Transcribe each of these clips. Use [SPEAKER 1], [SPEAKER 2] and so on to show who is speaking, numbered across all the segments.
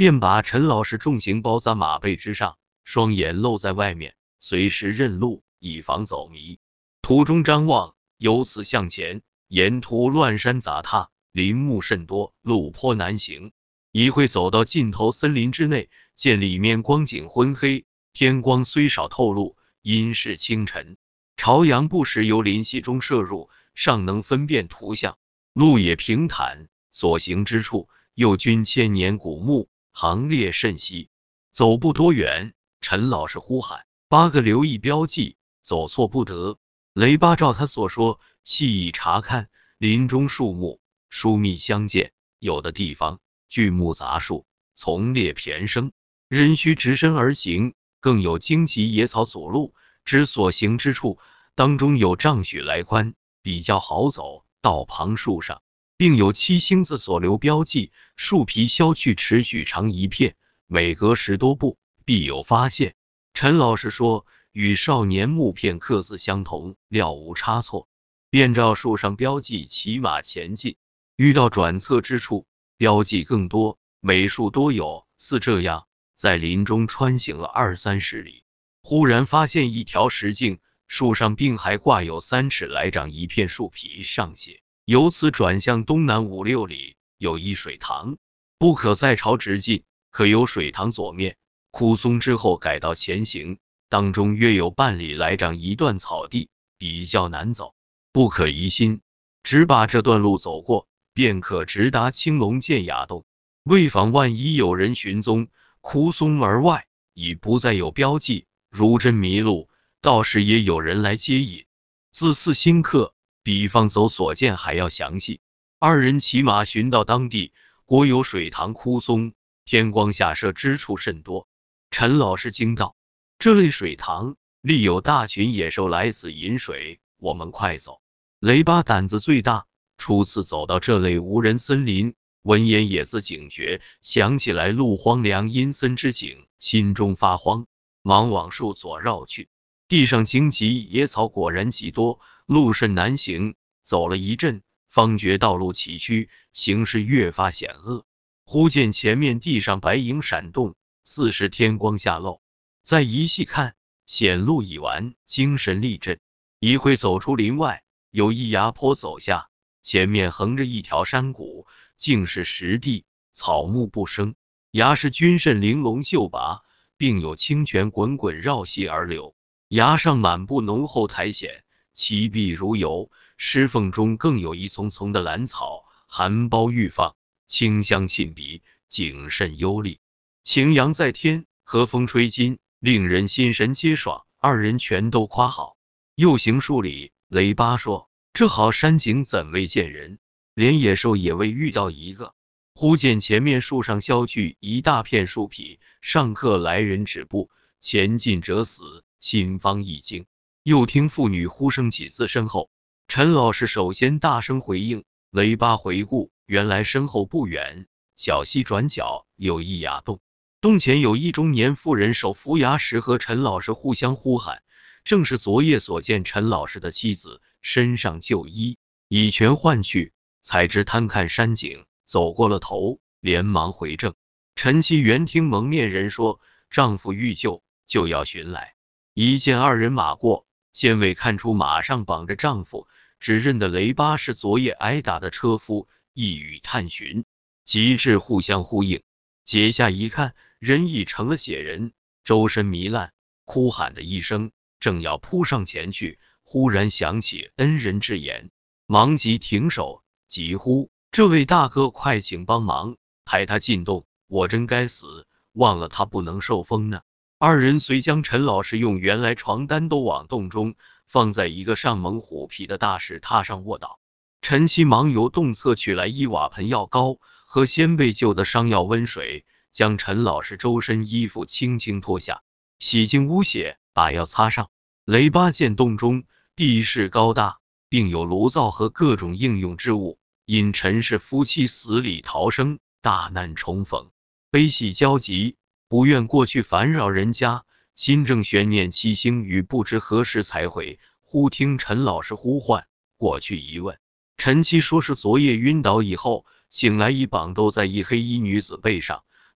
[SPEAKER 1] 便把陈老师重刑包在马背之上，双眼露在外面，随时认路，以防走迷。途中张望，由此向前，沿途乱山杂沓，林木甚多，路颇难行。一会走到尽头森林之内，见里面光景昏黑，天光虽少透露，阴是清晨。朝阳不时由林隙中射入，尚能分辨图像。路也平坦，所行之处又均千年古木，行列甚稀。走不多远，陈老师呼喊：“8个留意标记，走错不得。”雷巴照他所说，细意查看，林中树木疏密相间，有的地方巨木杂树，丛列偏生，人须直身而行，更有荆棘野草阻路。之所行之处，当中有丈许来宽，比较好走。道旁树上并有7星子所留标记，树皮削去尺许长一片，每隔10多步必有发现。陈老师说，与少年木片刻字相同，料无差错，便照树上标记骑马前进。遇到转侧之处，标记更多，每树多有4这样，在林中穿行了20-30里，忽然发现一条石径，树上并还挂有3尺来长一片树皮，上写由此转向东南5-6里，有一水塘，不可再朝直进，可由水塘左面枯松之后改道前行，当中约有半里来长一段草地，比较难走，不可疑心，只把这段路走过，便可直达青龙涧崖洞。为防万一有人寻踪，枯松而外已不再有标记，如真迷路，到时也有人来接引。自4星刻，比方走所见还要详细。2人骑马寻到当地，果有水塘枯松，天光下射之处甚多。陈老师惊道：“这类水塘，历有大群野兽来此饮水，我们快走。”雷巴胆子最大，初次走到这类无人森林，闻言也自警觉，想起来路荒凉阴森之景，心中发慌，忙往树左绕去。地上荆棘野草果然极多，路甚难行，走了一阵，方觉道路崎岖，形势越发险恶。忽见前面地上白影闪动，似是天光下漏。再一细看，险路已完，精神力振。一会走出林外，有一崖坡走下，前面横着一条山谷，竟是实地，草木不生，崖势均甚玲珑秀拔，并有清泉滚滚绕溪而流。崖上满布浓厚苔藓，其碧如油，石缝中更有一丛丛的兰草，含苞欲放，清香沁鼻，景甚幽丽。晴阳在天，和风吹金，令人心神皆爽。2人全都夸好。又行数里，雷巴说：“这好山景怎未见人，连野兽也未遇到一个。”忽见前面树上削去一大片树皮，上刻来人止步，前进者死，心方一惊。又听妇女呼声几字身后，陈老师首先大声回应。雷巴回顾，原来身后不远，小溪转角有一崖洞，洞前有一中年妇人手扶崖时和陈老师互相呼喊，正是昨夜所见陈老师的妻子，身上旧衣已全换去，才知贪看山景，走过了头，连忙回正。陈妻原听蒙面人说，丈夫欲救，就要寻来。一见2人马过，先未看出马上绑着丈夫，只认得雷巴是昨夜挨打的车夫，一语探寻，极致互相呼应。解下一看，人已成了血人，周身糜烂，哭喊的一声，正要扑上前去，忽然想起恩人之言，忙急停手，急呼：“这位大哥，快请帮忙，抬他进洞，我真该死，忘了他不能受风呢。”2人遂将陈老师用原来床单都往洞中放在一个上蒙虎皮的大石榻上卧倒。陈妻忙由洞侧取来1瓦盆药膏和先被救的伤药温水，将陈老师周身衣服轻轻脱下，洗净污血，把药擦上。雷巴见洞中地势高大，并有炉灶和各种应用之物，因陈氏夫妻死里逃生，大难重逢，悲喜交集，不愿过去烦扰人家，心正悬念7星与不知何时才回。忽听陈老师呼唤，过去一问，陈妻说是昨夜晕倒以后，醒来一绑都在一黑衣女子背上，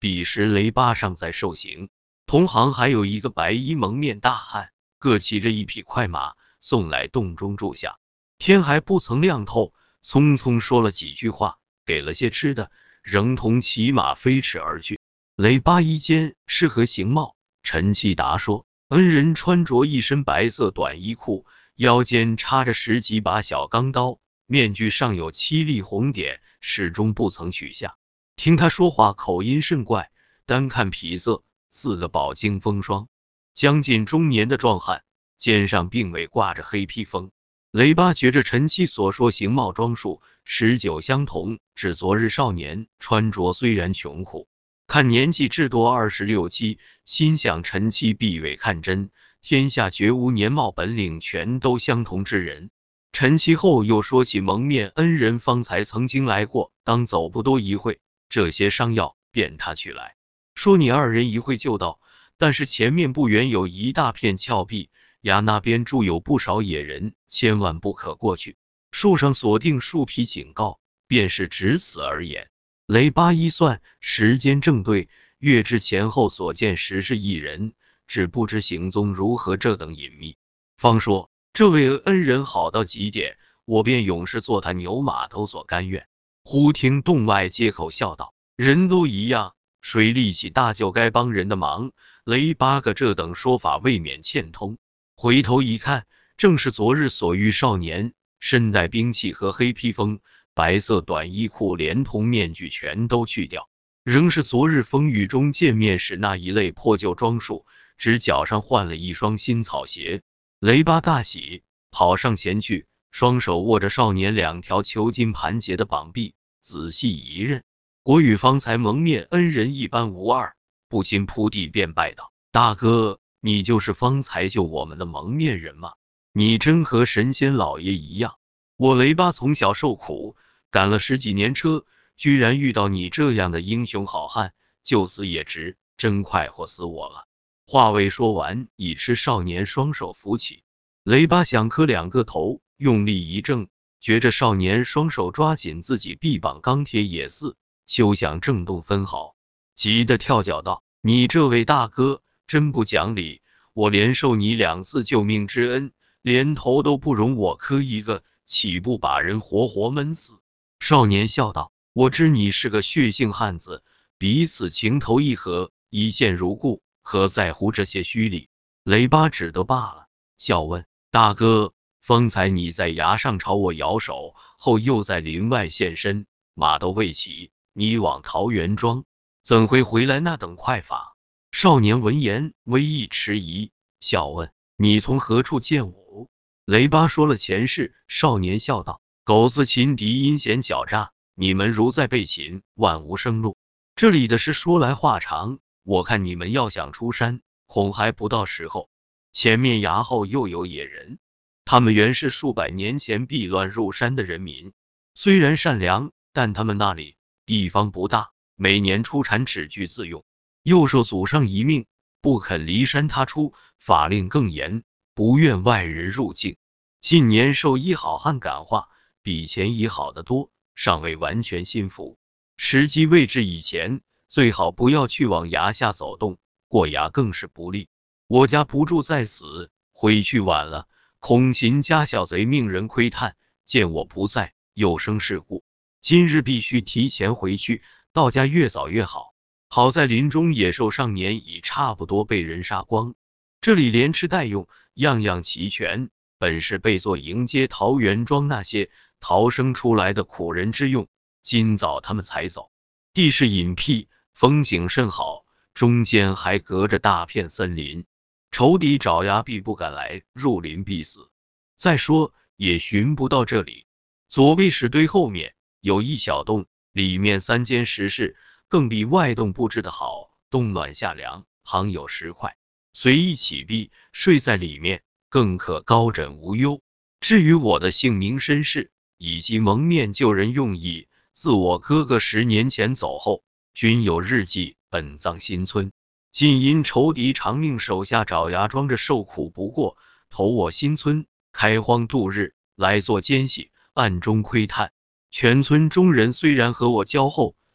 [SPEAKER 1] 彼时雷巴尚在受刑，同行还有一个白衣蒙面大汉，各骑着一匹快马，送来洞中住下。天还不曾亮透，匆匆说了几句话，给了些吃的，仍同骑马飞驰而去。雷巴衣间是何形貌？陈其达说，恩人穿着一身白色短衣裤，腰间插着10几把小钢刀，面具上有7粒红点，始终不曾取下。听他说话口音甚怪，单看皮色，似个饱经风霜、将近中年的壮汉，肩上并未挂着黑披风。雷巴觉着陈七所说形貌装束19相同，只昨日少年穿着虽然穷苦，看年纪至多26、7，心想陈七必未看真，天下绝无年貌本领全都相同之人。陈七后又说起蒙面恩人方才曾经来过，当走不多一会，这些伤药便他取来，说你2人一会就到，但是前面不远有一大片峭壁，崖那边住有不少野人，千万不可过去。树上锁定树皮警告，便是只此而言。雷巴一算，时间正对，月至前后所见实是一人，只不知行踪如何，这等隐秘。方说，这位恩人好到极点，我便永是做他牛马都所甘愿。忽听洞外接口笑道，人都一样，谁力气大就该帮人的忙。雷巴个这等说法未免欠通。回头一看，正是昨日所遇少年，身带兵器和黑披风，白色短衣裤连同面具全都去掉，仍是昨日风雨中见面时那一类破旧装束，只脚上换了一双新草鞋。雷巴大喜，跑上前去，双手握着少年2条裘金盘结的膀臂，仔细一认，果与方才蒙面恩人一般无二，不禁扑地便拜道，大哥，你就是方才救我们的蒙面人吗？你真和神仙老爷一样。我雷巴从小受苦，赶了10几年车，居然遇到你这样的英雄好汉，就死也值，真快活死我了。话未说完，已吃少年双手扶起。雷巴想磕2个头，用力一挣，觉着少年双手抓紧自己臂膀，钢铁也似，休想震动分毫，急得跳脚道，你这位大哥真不讲理，我连受你2次救命之恩，连头都不容我磕一个，岂不把人活活闷死？少年笑道，我知你是个血性汉子，彼此情投意合，一见如故，何在乎这些虚礼？雷巴只得罢了，笑问，大哥，方才你在崖上朝我摇手，后又在林外现身，马都未骑，你往桃源庄，怎会回来那等快法？少年闻言微一迟疑，笑问，你从何处见我？雷巴说了前事，少年笑道，狗子擒敌阴险狡诈，你们如在被擒，万无生路。这里的事说来话长，我看你们要想出山，恐还不到时候。前面崖后又有野人，他们原是数百年前避乱入山的人民，虽然善良，但他们那里地方不大，每年出产纸具自用，又受祖上遗命，不肯离山他出，法令更严，不愿外人入境。近年受一好汉感化，比前已好得多，尚未完全心服。时机未至以前，最好不要去往崖下走动，过崖更是不利。我家不住在此，回去晚了，恐秦家小贼命人窥探，见我不在，又生事故。今日必须提前回去，到家越早越好。好在林中野兽上年已差不多被人杀光，这里连吃带用，样样齐全，本是备作迎接桃源庄那些逃生出来的苦人之用，今早他们才走。地势隐僻，风景甚好，中间还隔着大片森林，仇敌爪牙必不敢来，入林必死。再说也寻不到这里。左背石堆后面有一小洞，里面3间石室，更比外洞布置的好，冬暖夏凉，旁有石块，随意起避，睡在里面更可高枕无忧。至于我的姓名身世以及蒙面救人用意，自我哥哥10年前走后，均有日记本葬新村。今因仇敌长命手下爪牙装着受苦不过，投我新村，开荒度日，来做奸细，暗中窥探。全村中人虽然和我交厚，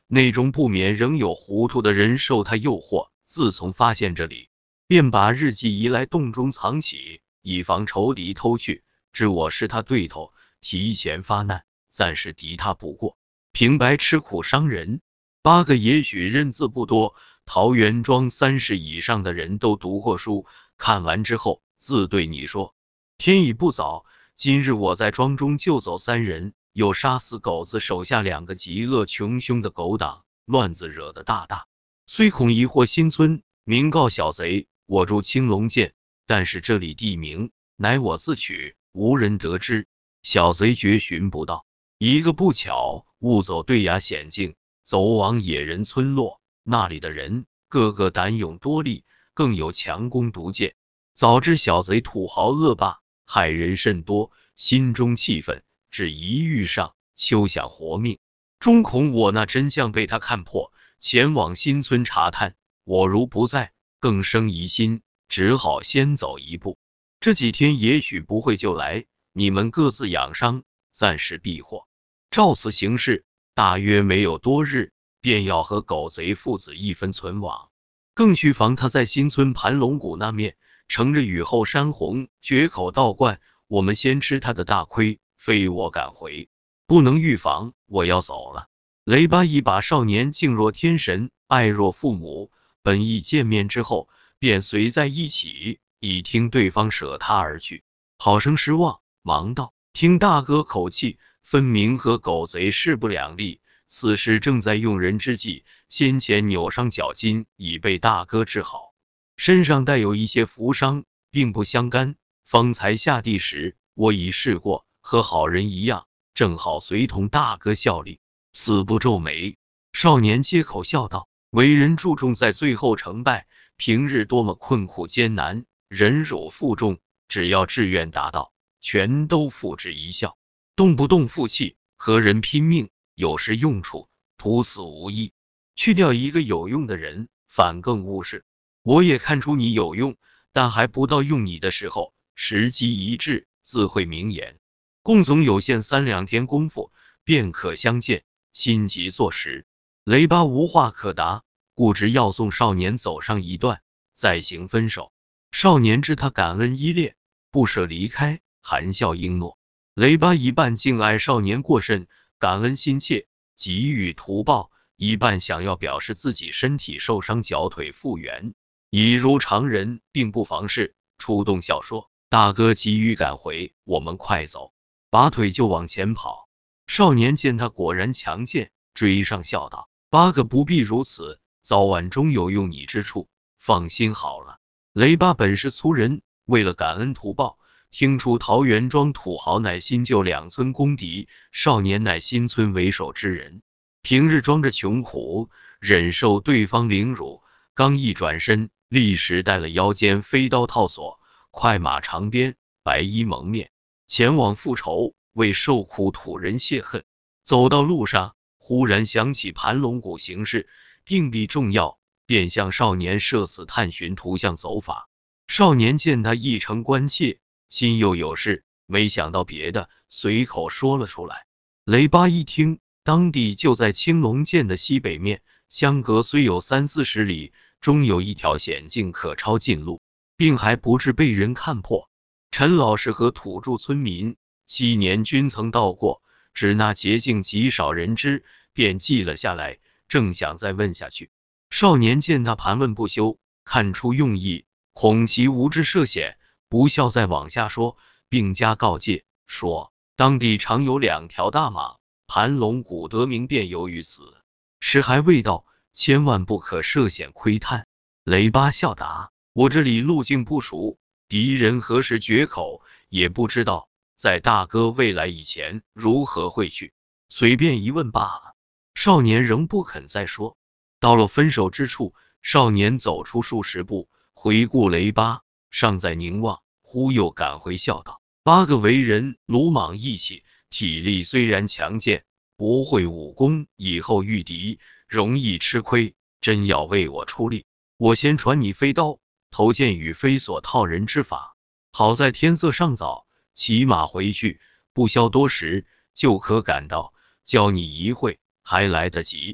[SPEAKER 1] 那种不免仍有糊涂的人受他诱惑，自从发现这里，便把日记移来洞中藏起，以防仇敌偷去。知我是他对头，提前发难，暂时敌他不过，平白吃苦伤人。8个也许认字不多，桃源庄30以上的人都读过书，看完之后自对你说：天已不早，今日我在庄中救走3人，又杀死狗子手下2个极恶穷凶的狗党，乱子惹得大，虽恐疑惑新村，明告小贼，我住青龙涧，但是这里地名乃我自取，无人得知。小贼绝寻不到，一个不巧误走对崖险境，走往野人村落，那里的人个个胆勇多力，更有强弓毒箭。早知小贼土豪恶霸，害人甚多，心中气愤，只一遇上，休想活命。终恐我那真相被他看破，前往新村查探，我如不在，更生疑心，只好先走一步。这几天也许不会就来，你们各自养伤，暂时避祸。照此行事，大约没有多日，便要和狗贼父子一分存亡。更须防他在新村盘龙谷那面，乘着雨后山洪，决口倒灌，我们先吃他的大亏，非我赶回，不能预防，我要走了。雷巴一把少年敬若天神，爱若父母，本意见面之后，便随在一起，已听对方舍他而去，好生失望，忙道：听大哥口气，分明和狗贼势不两立，此时正在用人之际，先前扭伤脚筋已被大哥治好，身上带有一些浮伤，并不相干。方才下地时，我已试过，和好人一样，正好随同大哥效力，死不皱眉。少年接口笑道：为人注重在最后成败，平日多么困苦艰难，忍辱负重，只要志愿达到，全都付之一笑。动不动负气，和人拼命，有时用处，徒死无益。去掉一个有用的人，反更误事。我也看出你有用，但还不到用你的时候，时机一至，自会明言。共总有限3两天功夫，便可相见，心急作时。雷巴无话可答，固执要送少年走上一段，再行分手。少年知他感恩依恋，不舍离开，含笑应诺。雷巴一半敬爱少年过甚，感恩心切，急欲图报，一半想要表示自己身体受伤，脚腿复原，已如常人，并不妨事，出动笑说：大哥急于赶回，我们快走。拔腿就往前跑。少年见他果然强健，追上笑道：8个不必如此，早晚终有用你之处，放心好了。雷巴本是粗人，为了感恩图报，听出桃源庄土豪乃新旧2村公敌，少年乃新村为首之人，平日装着穷苦，忍受对方凌辱，刚一转身，立时带了腰间飞刀套索，快马长鞭，白衣蒙面，前往复仇，为受苦土人泄恨。走到路上，忽然想起盘龙谷行事，定必重要，便向少年设此探寻图像走法。少年见他一成关切，心又有事，没想到别的，随口说了出来。雷巴一听，当地就在青龙涧的西北面，相隔虽有30-40里，终有一条险境可抄近路，并还不致被人看破。陈老师和土著村民昔年均曾到过，只那捷径极少人知，便记了下来，正想再问下去。少年见他盘问不休，看出用意，恐其无知涉险，不笑再往下说，并加告诫说：当地常有2条大蟒，盘龙谷得名便由于此，时还未到，千万不可涉险窥探。雷巴笑答：我这里路径不熟，敌人何时决口也不知道，在大哥未来以前，如何会去？随便一问罢了。少年仍不肯再说。到了分手之处，少年走出数十步，回顾雷巴，尚在凝望，忽又赶回笑道：8个为人鲁莽义气，体力虽然强健，不会武功，以后遇敌容易吃亏，真要为我出力，我先传你飞刀、投剑与飞索套人之法。好在天色尚早，骑马回去，不消多时，就可赶到，教你一会，还来得及。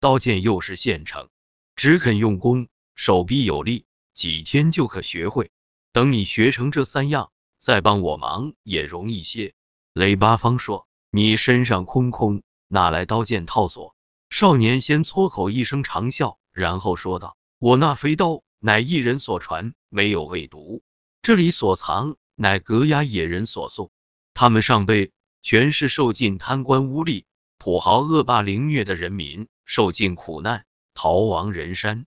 [SPEAKER 1] 刀剑又是现成，只肯用功，手臂有力，几天就可学会。等你学成这3样，再帮我忙也容易些。雷八方说，你身上空空，哪来刀剑套索？少年先搓口一声长啸，然后说道，我那飞刀乃一人所传，没有未读，这里所藏乃格雅野人所送，他们上辈全是受尽贪官污吏、土豪恶霸凌虐的人民，受尽苦难，逃亡人山，